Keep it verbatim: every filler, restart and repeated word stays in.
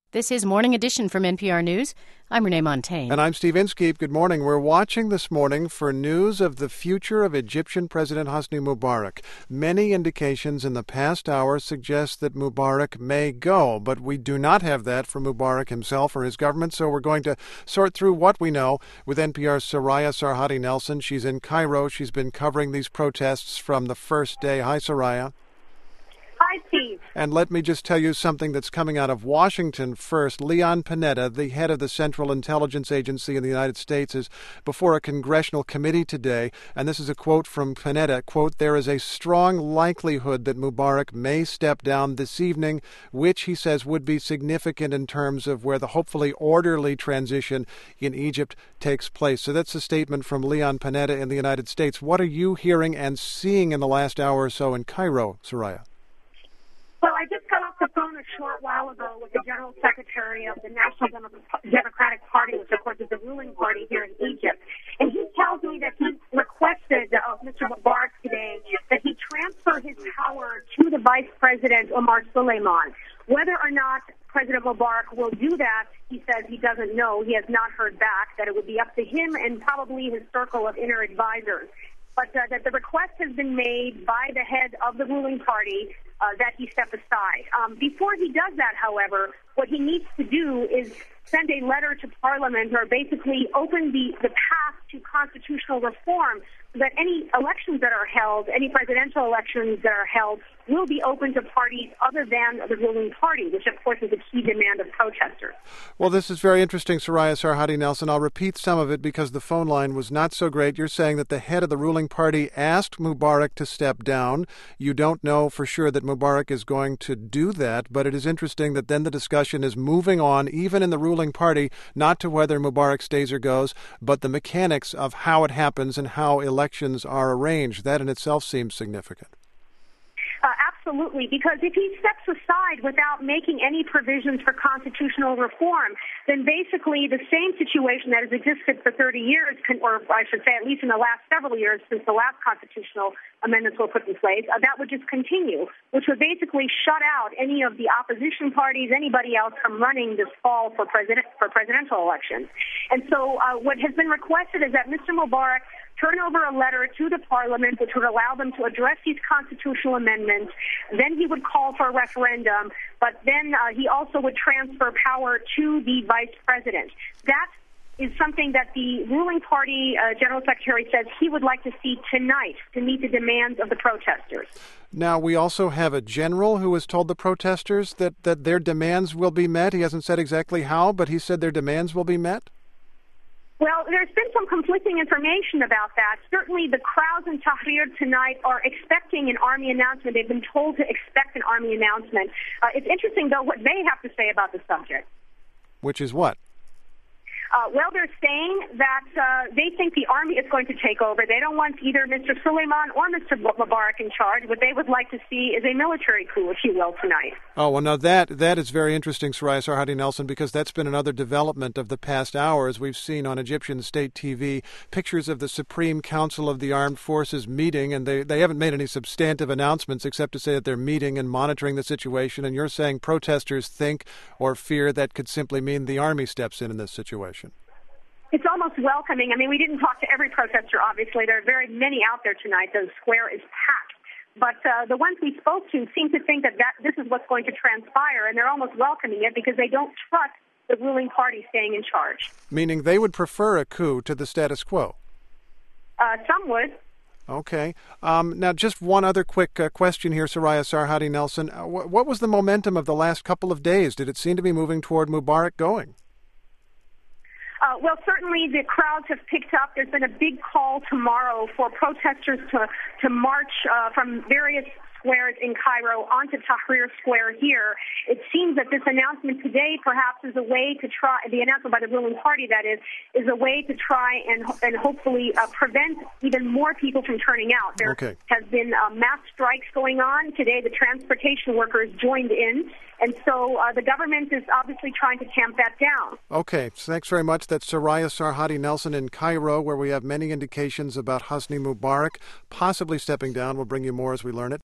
This is Morning Edition from N P R News. I'm Renee Montaigne. And I'm Steve Inskeep. Good morning. We're watching this morning for news of the future of Egyptian President Hosni Mubarak. Many indications in the past hour suggest that Mubarak may go, but we do not have that from Mubarak himself or his government, so we're going to sort through what we know with N P R's Soraya Sarhadi Nelson. She's in Cairo. She's been covering these protests from the first day. Hi, Soraya. Hi, Steve. And let me just tell you something that's coming out of Washington first. Leon Panetta, the head of the Central Intelligence Agency in the United States, is before a congressional committee today. And this is a quote from Panetta, quote, "There is a strong likelihood that Mubarak may step down this evening, which he says would be significant in terms of where the hopefully orderly transition in Egypt takes place." So that's a statement from Leon Panetta in the United States. What are you hearing and seeing in the last hour or so in Cairo, Soraya? Well, I just got off the phone a short while ago with the General Secretary of the National Demo- Democratic Party, which of course is the ruling party here in Egypt. And he tells me that he requested of Mister Mubarak today that he transfer his power to the Vice President, Omar Suleiman. Whether or not President Mubarak will do that, he says he doesn't know. He has not heard back, that it would be up to him and probably his circle of inner advisors. But uh, that the request has been made by the head of the ruling party uh, that he step aside. Um, before he does that, however, what he needs to do is send a letter to Parliament, or basically open the, the path to constitutional reform, so that any elections that are held, any presidential elections that are held, will be open to parties other than the ruling party, which of course is a key demand of protesters. Well, this is very interesting, Soraya Sarhadi Nelson. I'll repeat some of it because the phone line was not so great. You're saying that the head of the ruling party asked Mubarak to step down. You don't know for sure that Mubarak is going to do that, but it is interesting that then the discussion is moving on, even in the ruling party, not to whether Mubarak stays or goes, but the mechanics of how it happens and how elections are arranged. That in itself seems significant. Uh, absolutely, because if he steps aside without making any provisions for constitutional reform, then basically the same situation that has existed for thirty years, can, or I should say at least in the last several years since the last constitutional amendments were put in place, uh, that would just continue, which would basically shut out any of the opposition parties, anybody else from running this fall for president for presidential elections. And so uh, what has been requested is that Mister Mubarak turn over a letter to the Parliament which would allow them to address these constitutional amendments. Then he would call for a referendum, but then uh, he also would transfer power to the Vice President. That is something that the ruling party uh, General Secretary says he would like to see tonight to meet the demands of the protesters. Now, we also have a general who has told the protesters that, that their demands will be met. He hasn't said exactly how, but he said their demands will be met. Well, there's been some conflicting information about that. Certainly the crowds in Tahrir tonight are expecting an army announcement. They've been told to expect an army announcement. Uh, it's interesting, though, what they have to say about the subject. Which is what? Uh, well, they're saying that uh, they think the army is going to take over. They don't want either Mister Suleiman or Mister Mubarak in charge. What they would like to see is a military coup, if you will, tonight. Oh, well, now that that is very interesting, Soraya Sarhadi Nelson, because that's been another development of the past hours. We've seen on Egyptian state T V pictures of the Supreme Council of the Armed Forces meeting, and they, they haven't made any substantive announcements except to say that they're meeting and monitoring the situation. And you're saying protesters think or fear that could simply mean the army steps in in this situation. It's almost welcoming. I mean, we didn't talk to every protester, obviously. There are very many out there tonight. The square is packed. But uh, the ones we spoke to seem to think that, that this is what's going to transpire, and they're almost welcoming it because they don't trust the ruling party staying in charge. Meaning they would prefer a coup to the status quo? Uh, some would. Okay. Um, now, just one other quick uh, question here, Soraya Sarhadi Nelson. Uh, wh- what was the momentum of the last couple of days? Did it seem to be moving toward Mubarak going? Uh, well, certainly the crowds have picked up. There's been a big call tomorrow for protesters to, to march uh, from various squares in Cairo onto Tahrir Square here. It seems that this announcement today perhaps is a way to try, the announcement by the ruling party, that is, is a way to try and and hopefully uh, prevent even more people from turning out. There okay. has been uh, mass strikes going on. Today the transportation workers joined in, and so uh, the government is obviously trying to tamp that down. Okay, so thanks very much. That's Soraya Sarhadi Nelson in Cairo, where we have many indications about Hosni Mubarak possibly stepping down. We'll bring you more as we learn it.